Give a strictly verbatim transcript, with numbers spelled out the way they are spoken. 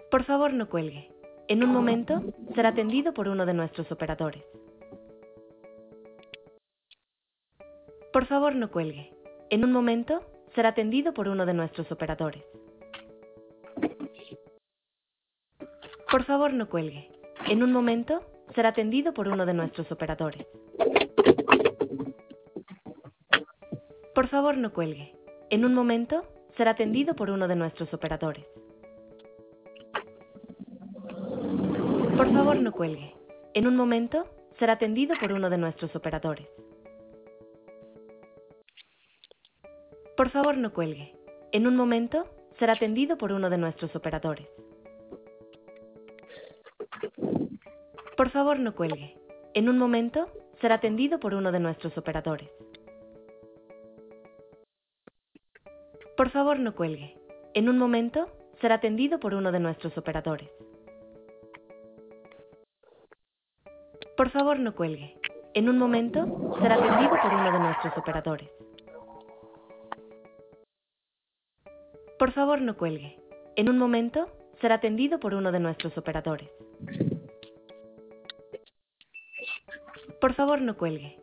Por favor, no cuelgue. En un momento será atendido por uno de nuestros operadores. Por favor, no cuelgue. En un momento será atendido por uno de nuestros operadores. Por favor, no cuelgue. En un momento será atendido por uno de nuestros operadores. Por favor, no cuelgue. En un momento será atendido por uno de nuestros operadores. Por favor, no cuelgue. En un momento será atendido por uno de nuestros operadores. Por favor, no cuelgue. En un momento será atendido por uno de nuestros operadores. Por favor, no cuelgue. En un momento será atendido por uno de nuestros operadores. Por favor, no cuelgue. En un momento será atendido por uno de nuestros operadores. Por favor, no cuelgue. En un momento será atendido por uno de nuestros operadores. Por favor, no cuelgue. En un momento será atendido por uno de nuestros operadores. Por favor, no cuelgue.